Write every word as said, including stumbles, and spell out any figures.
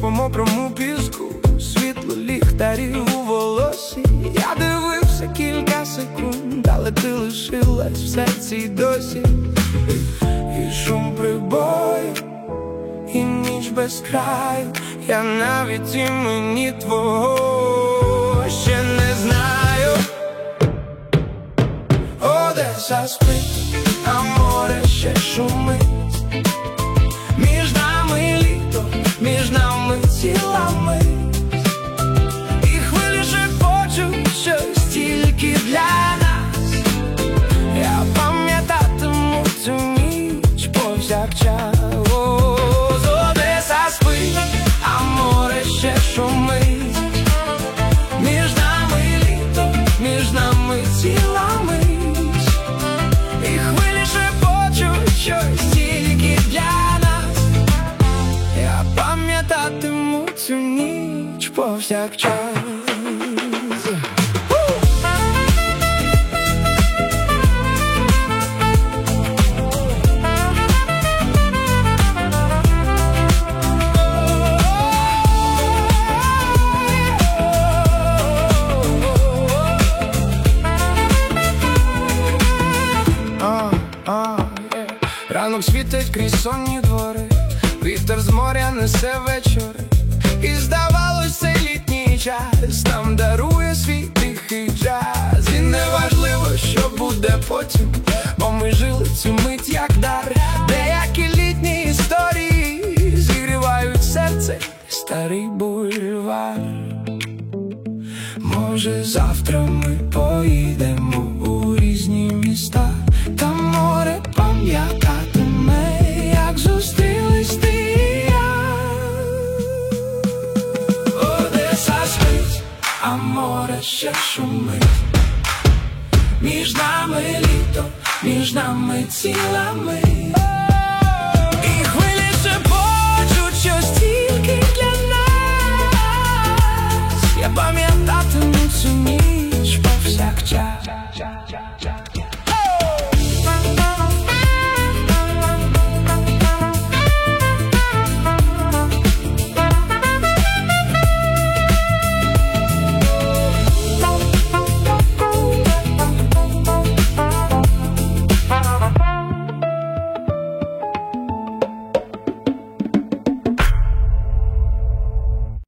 по мокрому піску, світло ліхтарів у волосі. Я дивився кілька секунд, але ти лишилась в серці й досі. І шум прибою, і ніч без краю. Я навіть імені твого ще не знаю. Одеса спить, а море ще шумить. Між нами літо, між нами ціла мить. І хвилі шепочуть щось тільки для нас. Я пам'ятатиму цю ніч повсякчас. Одеса спить, а море ще шумить. Між нами літо, між нами ціла мить. І хвилі шепочуть щось тільки для нас. Я пам'ятатиму цю ніч повсякчас. Ранок світить крізь сонні двори, вітер з моря несе вечори. І здавалось, цей літній час нам дарує свій тихий джаз. І неважливо, що буде потім, бо ми жили цю мить як дар. Деякі літні історії зігрівають серце, старий бульвар. Може, завтра ми поїдемо у різні міста, там море пам'ятатиме, як зустрілись ти і я. Одеса спить, а море ще шумить. Між нами літо, між нами ціла мить.